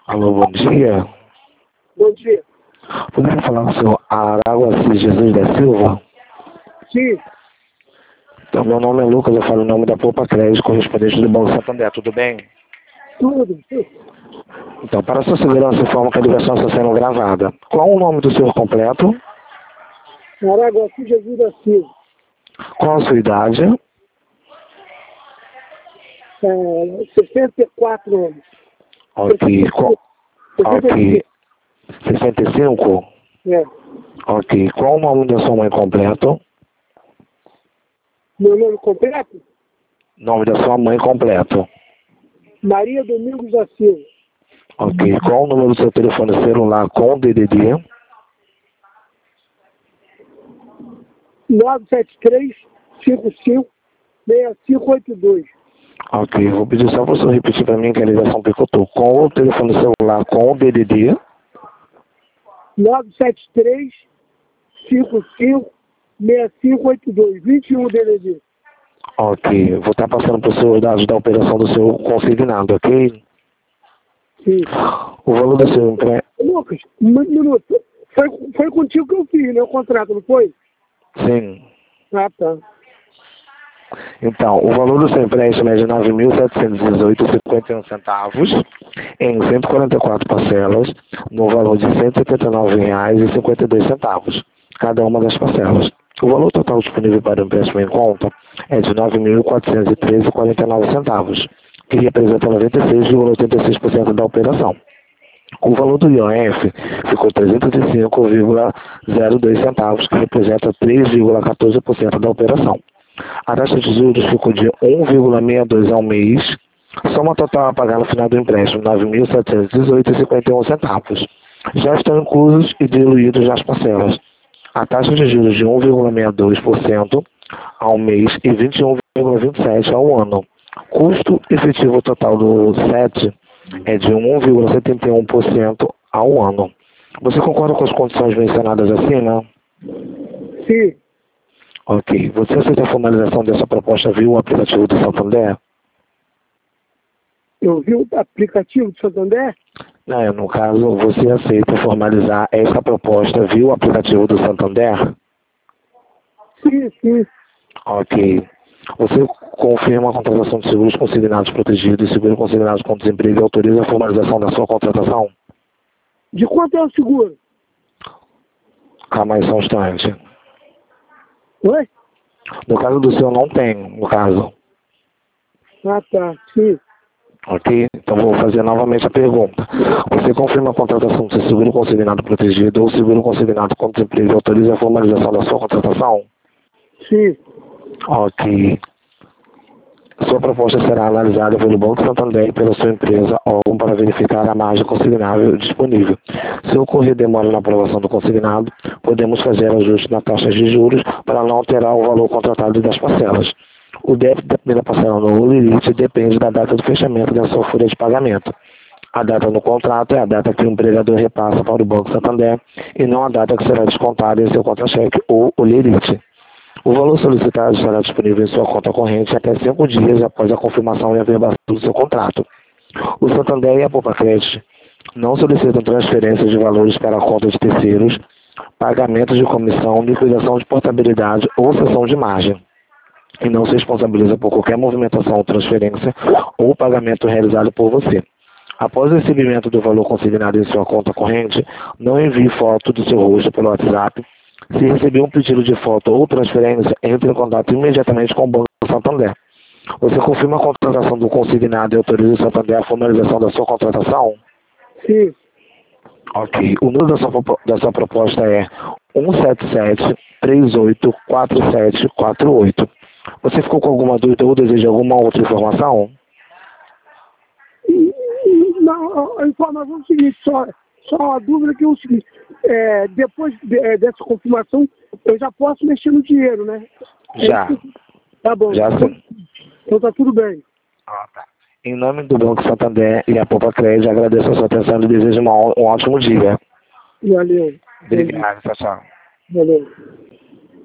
Alô, bom dia. Bom dia. Poderia falar com o senhor Araguaci Jesus da Silva? Sim, Então, meu nome é Lucas, eu falo em nome da Poupa Crédito, correspondente do Banco Santander, tudo bem? tudo. Então, para sua segurança, informo que a ligação está sendo gravada. Qual o nome do senhor completo? Araguaci Jesus da Silva. Qual a sua idade? 64 anos. Ok. Ok. 65? É. Ok. Qual o nome da sua mãe completo? Meu nome completo? Nome da sua mãe completo. Maria Domingos da Silva. Ok. Qual o número do seu telefone celular com DDD? 973-55-6582. Ok, vou pedir só para o senhor repetir para mim que a ligação picotou. Com o telefone celular com o DDD? 973-55-6582. 21 DDD. Ok, vou estar passando para o senhor os dados da operação do seu consignado, ok? Sim. O valor do seu empréstimo... Lucas, um minuto. Foi contigo que eu fiz, né? O contrato, não foi? Sim. Ah, tá. Então, o valor do seu empréstimo é de R$ 9.718,51 em 144 parcelas, no valor de R$ 179,52, cada uma das parcelas. O valor total disponível para o empréstimo em conta é de R$ 9.413,49, que representa 96,86% da operação. O valor do IOF ficou R$ 305,02, que representa 3,14% da operação. A taxa de juros ficou de 1,62 ao mês, soma total a pagar no final do empréstimo, R$ 9.718,51. Já estão inclusos e diluídos nas parcelas. A taxa de juros de 1,62% ao mês e 21,27% ao ano. Custo efetivo total do SET é de 1,71% ao ano. Você concorda com as condições mencionadas acima? Sim. Ok. Você aceita a formalização dessa proposta via o aplicativo do Santander? Eu vi o aplicativo do Santander? Não, no caso, você aceita formalizar essa proposta via o aplicativo do Santander? Sim, sim. Ok. Você confirma a contratação de seguros consignados protegidos e seguro consignado com desemprego e autoriza a formalização da sua contratação? De quanto é o seguro? Calma aí só um instante. Oi? No caso do senhor não tem, no caso. Ah, tá. Sim. Ok? Então vou fazer novamente a pergunta. Você confirma a contratação de seguro consignado protegido ou seguro consignado com desemprego e autoriza a formalização da sua contratação? Sim. Ok. Sua proposta será analisada pelo Banco Santander e pela sua empresa órgão para verificar a margem consignável disponível. Se ocorrer demora na aprovação do consignado, podemos fazer ajuste na taxa de juros para não alterar o valor contratado das parcelas. O débito da primeira parcela no limite depende da data do fechamento da sua folha de pagamento. A data no contrato é a data que o empregador repassa para o Banco Santander e não a data que será descontada em seu contra-cheque ou olerite. O valor solicitado estará disponível em sua conta corrente até 5 dias após a confirmação e averbação do seu contrato. O Santander e a Poupa Crédito não solicitam transferências de valores para a conta de terceiros, pagamentos de comissão, liquidação de portabilidade ou cessão de margem, e não se responsabiliza por qualquer movimentação ou transferência ou pagamento realizado por você. Após o recebimento do valor consignado em sua conta corrente, não envie foto do seu rosto pelo WhatsApp. Se receber um pedido de foto ou transferência, entre em contato imediatamente com o Banco Santander. Você confirma a contratação do consignado e autoriza o Santander a formalização da sua contratação? Sim. Ok. O número da sua proposta é 177-384748. Você ficou com alguma dúvida ou deseja alguma outra informação? Não, a informação é o seguinte, só a dúvida que é o seguinte, depois dessa confirmação, eu já posso mexer no dinheiro, né? Já. Tá bom. Já sim. Então tá tudo bem. Tá. Em nome do Banco Santander e a Poupa Crédito, agradeço a sua atenção e desejo um ótimo dia. Valeu. Obrigado, tchau, tchau. Valeu.